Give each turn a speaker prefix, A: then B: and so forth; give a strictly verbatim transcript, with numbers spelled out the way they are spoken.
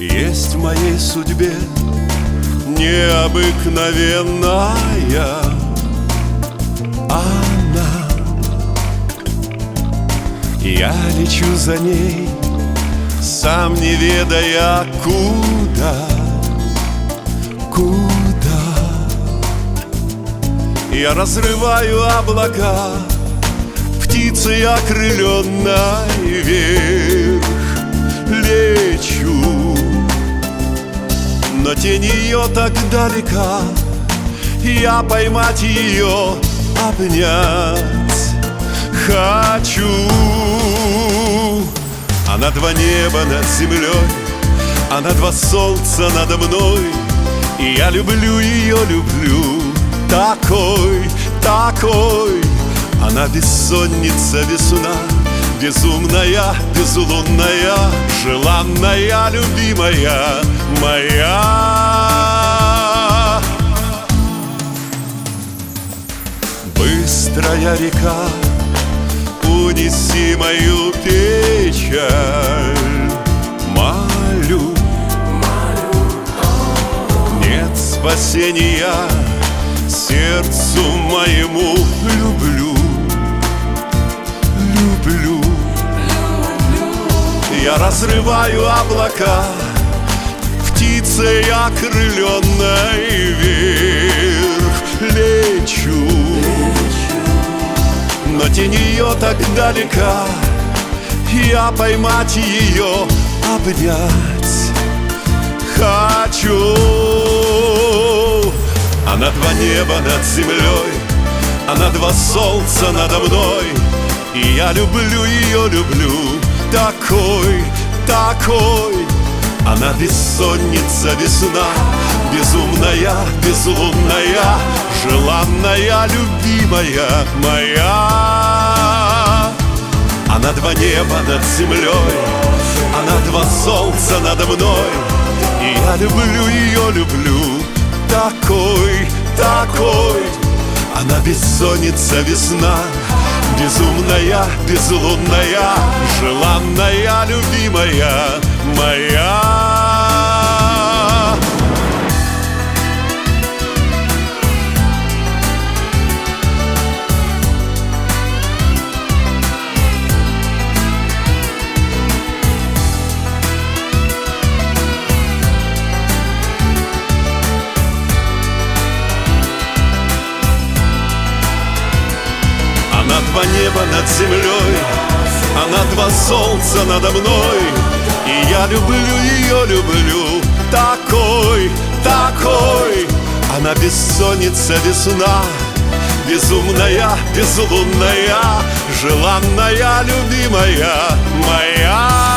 A: Есть в моей судьбе необыкновенная она. Я лечу за ней, сам не ведая куда, куда. Я разрываю облака, птицей окрыленной вверх лечу. Но тень ее так далека, я поймать ее, обнять хочу. Она два неба над землей, она два солнца надо мной, и я люблю ее, люблю. Такой, такой, она бессонница весна, безумная, безлунная, желанная, любимая моя. Быстрая река, унеси мою печаль, молю. Нет спасения сердцу моему, люблю, люблю. Я разрываю облака, птицей окрыленной вверх лечу. Но тень ее так далека, я поймать ее, обнять хочу. Она два неба над землей, она два солнца надо мной, и я люблю ее, люблю. Такой, такой, она бессонница весна, безумная, безлунная, желанная, любимая моя. Она два неба над землей, она два солнца надо мной, и я люблю ее, люблю. Такой, такой, она бессонница весна, безумная, безлунная, желанная, любимая моя. Она два неба над землей, она два солнца надо мной, и я люблю ее, люблю. Такой, такой, она бессонница весна, безумная, безлунная, желанная, любимая моя.